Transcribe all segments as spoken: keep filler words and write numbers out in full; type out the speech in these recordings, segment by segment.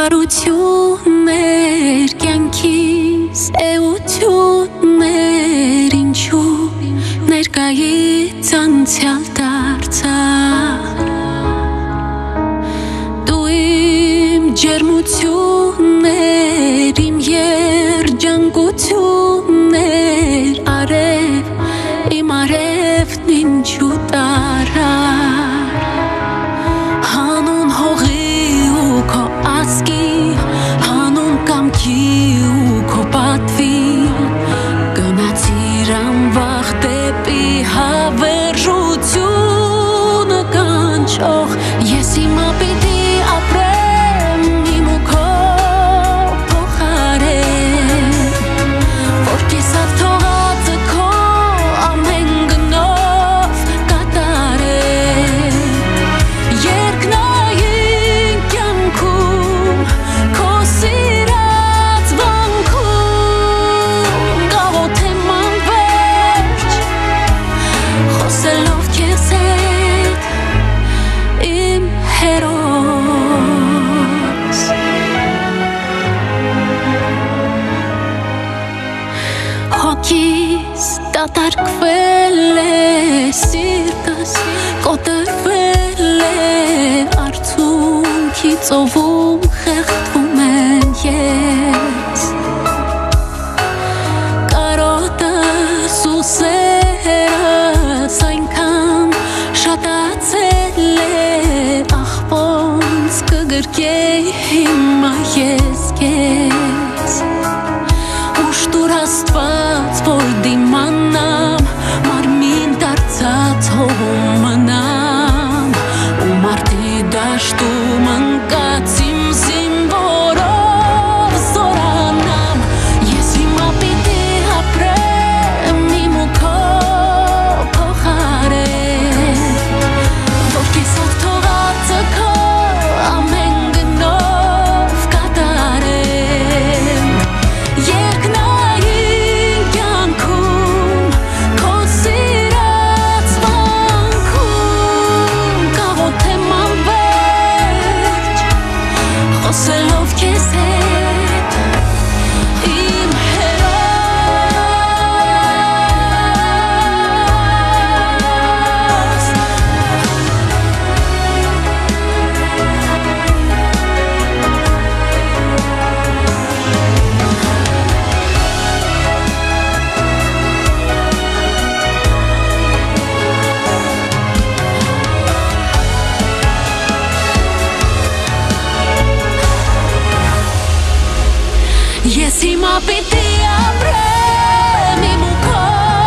Բարություններ կյանքիս էություններ ինչու ներկայից անցյալ դարձա Դու իմ ջերմություններ իմ երջանկություններ արև իմ արևն ինչու տարա Հանուն հողի ու քո ասկի հանուն կամքի ու քո պատվի գնացիր անվախ դեպի հավերժությունը կանչող ես հիմա պիտի ապրեմ իմ ու քո փոխարեն որ կիսավ թողածը քո ամեն գնով կատարեմ երկնային կյանքում քո սիրած վանքում գաղութեմ անվերջ խոսելով քեզ հետ իմ հերոս Հոգիս դատարկվել է սիրտս կոտրվել է արցունքի ծովում խեղդվում եմ ես կարոտս ու սերս այնքան շատացել է աղբոնց կգրկեի հիմա ես քեզ Ուշտուր աստված որ դիմանամ մարմին դարձած հողում մնամ ու մարդի դաշտում ընկած իմ զինվորով զորանամ ես հիմա պիտի ապրեմ իմ ու քո փոխարեն որ կիսավ թողածը քո ամեն գնով կատարեմ երկնային կյանքում քո սիրած վանքում գաղութեմ անվերջ խոսելով քեզ հետ իմ հերոս Ես հիմա պիտի ապրեմ իմ ու քո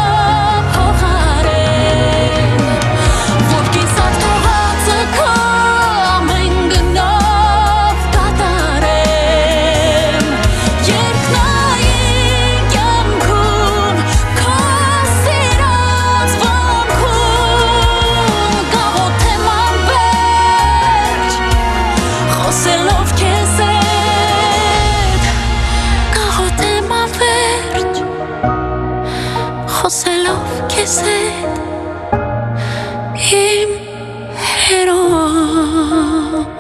փոխարեն որ կիսավ թողածը քո ամեն գնով կատարեմ երկնային կյանքում քո սիրած վանքում գաղութեմ անվերջ խոսելով քեզ հետ գաղութեմ անվերջ խոսելով քեզ հետ իմ հերոս